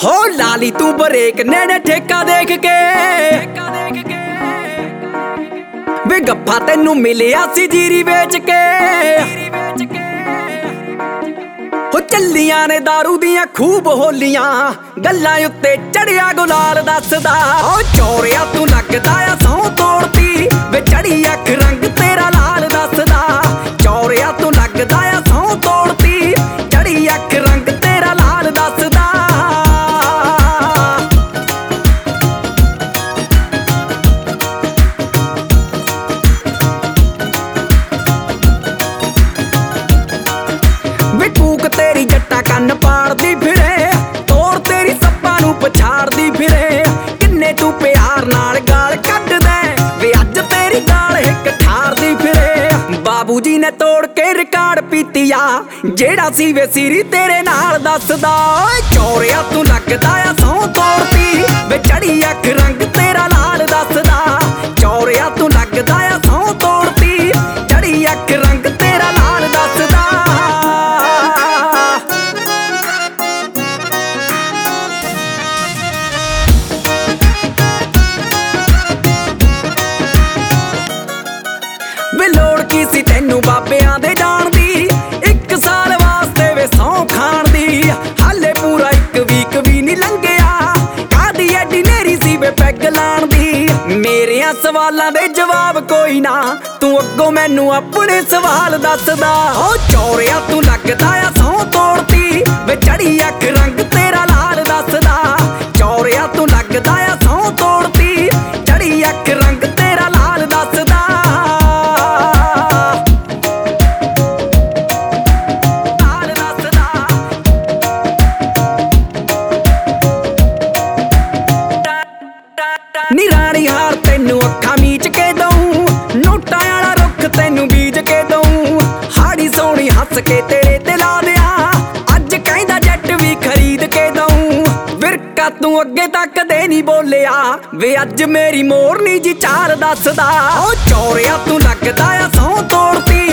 हो लाली तू ब्रेक नेने ठेका देख के वे गप्पा तेनू मिलिया सी जीरी बेच के हो चलियां ने दारू दियां खूब होलियां गल्लां उत्ते चढ़िया गुलाल दसदा ओ चोरिया तू लगदा आ सौ तोड़ती वे चढ़ी अख रंग तेरा लाल दसदा चोरिया तू लगदा आ सौ तोड़ती चढ़ी अख रंग तेरा लाल दसदा वे कूक तेरी जट्टा कन्न पाड़दी फिरे तोड़ तेरी सप्पा नू पछाड़दी फिरे किन्ने तू प्यार नाल गाल कड्ड दे वे अज तेरी गाल हिक ठारदी फिरे बाबू जी ने तोड़ के रिकार्ड पीतिया जेड़ा सी वे सीरी तेरे नाल दसदा ओए चोरिया तू लगदा आ सौ तोड़ती वे चढ़ी अख रंग तेरा लाल दसदा चोरिया तू लगदा आ सौ तोड़ती चढ़ी अख रंग तेरा लाल दसदा वे लोड़ की सी तेनू बाबियां दे जान दी एक साल वास्ते वे सौ खान दी हाले पूरा एक वीक भी नहीं लंघिया कादी एडी नेरी सी वे पैग लाण दी मेरियां सवालां दे जवाब कोई ना तू अग्गों मैनू अपने सवाल दसदा ओ चोरिया तू लगदा आ सौ तोड़ती वे चढ़ी अख रंग तेरा लाल दसदा चोरिया तू लगदा आ सौ तोड़ती चढ़ी अख रंग तेरा लाल दसदा नी रानी हार तेनू अखा मीच के दऊं नोटा आला रुख तेनू बीज के दऊं हाड़ी सोनी हस के तेरे ते ला दिया अज कहंदा जट भी खरीद के दऊं विरका तू अगे तक दे नहीं बोलिया वे अज मेरी मोरनी जी चाल दसदा ओ चोरिया तू लगदा आ सौ तोड़ती